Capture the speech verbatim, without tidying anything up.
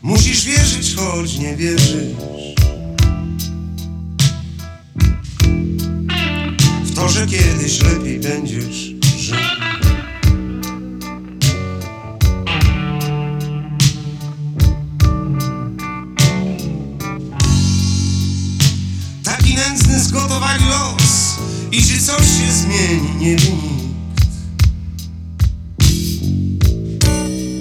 Musisz wierzyć, choć nie wierzysz w to, że kiedyś lepiej będziesz żył. Taki nędzny zgotowali los i czy coś się zmieni, nie wini.